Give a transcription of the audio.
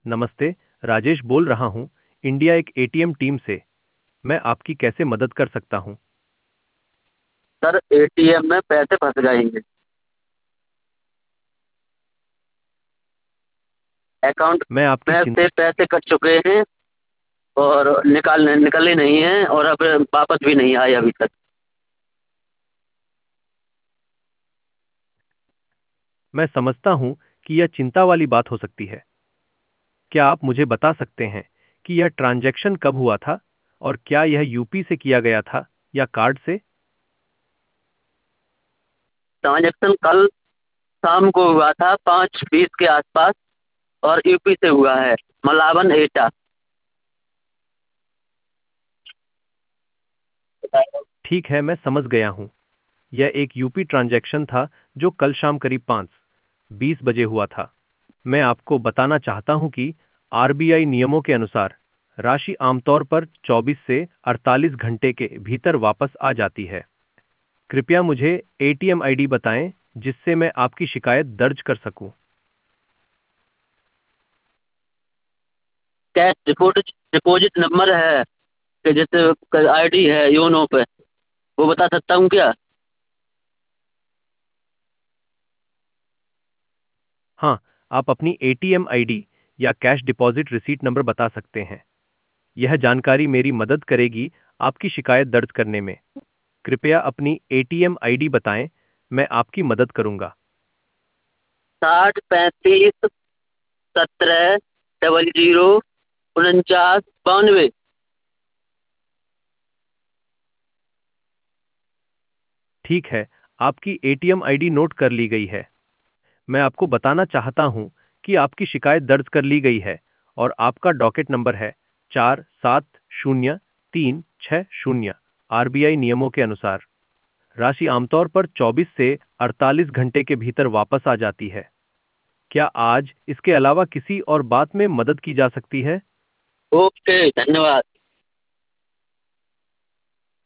नमस्ते, राजेश बोल रहा हूँ, इंडिया एक एटीएम टीम से। मैं आपकी कैसे मदद कर सकता हूँ? सर एटीएम में पैसे फंस गए। अकाउंट मैं आपकी में चिंता से पैसे कट चुके हैं और निकले नहीं हैं और अब वापस भी नहीं आए अभी तक। मैं समझता हूँ कि यह चिंता वाली बात हो सकती है। क्या आप मुझे बता सकते हैं कि यह ट्रांजैक्शन कब हुआ था और क्या यह यूपी से किया गया था या कार्ड से? ट्रांजेक्शन कल शाम को हुआ था 5:20 के आसपास और यूपी से हुआ है। मलावन एटा। ठीक है, मैं समझ गया हूँ। यह एक यूपी ट्रांजैक्शन था जो कल शाम करीब 5:20 बजे हुआ था। मैं आपको बताना चाहता हूं कि आरबीआई नियमों के अनुसार राशि आमतौर पर 24 से 48 घंटे के भीतर वापस आ जाती है। कृपया मुझे एटीएम आईडी बताएं जिससे मैं आपकी शिकायत दर्ज कर सकूं। कैश डिपॉजिट डिपॉजिट नंबर है कि जैसे आईडी है योनो पे, वो बता सकता हूँ क्या? हाँ, आप अपनी एटीएम आईडी या कैश डिपॉजिट रिसीट नंबर बता सकते हैं। यह जानकारी मेरी मदद करेगी आपकी शिकायत दर्ज करने में। कृपया अपनी एटीएम आईडी बताएं, मैं आपकी मदद करूंगा। 60 35 17 00 49 92। ठीक है, आपकी एटीएम आईडी नोट कर ली गई है। मैं आपको बताना चाहता हूं कि आपकी शिकायत दर्ज कर ली गई है और आपका डॉकेट नंबर है 470360। आरबीआई नियमों के अनुसार राशि आमतौर पर 24 से 48 घंटे के भीतर वापस आ जाती है। क्या आज इसके अलावा किसी और बात में मदद की जा सकती है? ओके, धन्यवाद।